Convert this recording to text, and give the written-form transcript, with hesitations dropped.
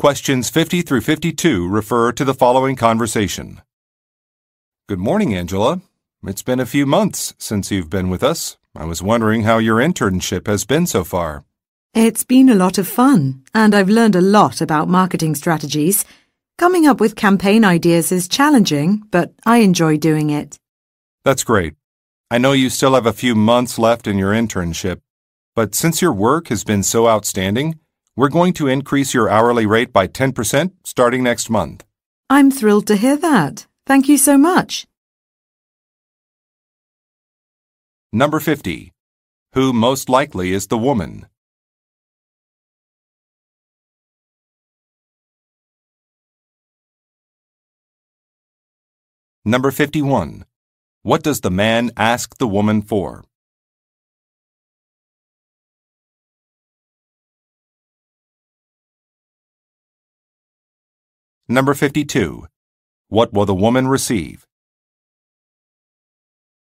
Questions 50 through 52 refer to the following conversation. Good morning, Angela. It's been a few months since you've been with us. I was wondering how your internship has been so far. It's been a lot of fun, and I've learned a lot about marketing strategies. Coming up with campaign ideas is challenging, but I enjoy doing it. That's great. I know you still have a few months left in your internship, but since your work has been so outstanding, we're going to increase your hourly rate by 10% starting next month. I'm thrilled to hear that. Thank you so much. Number 50. Who most likely is the woman? Number 51. What does the man ask the woman for? Number 52. What will the woman receive?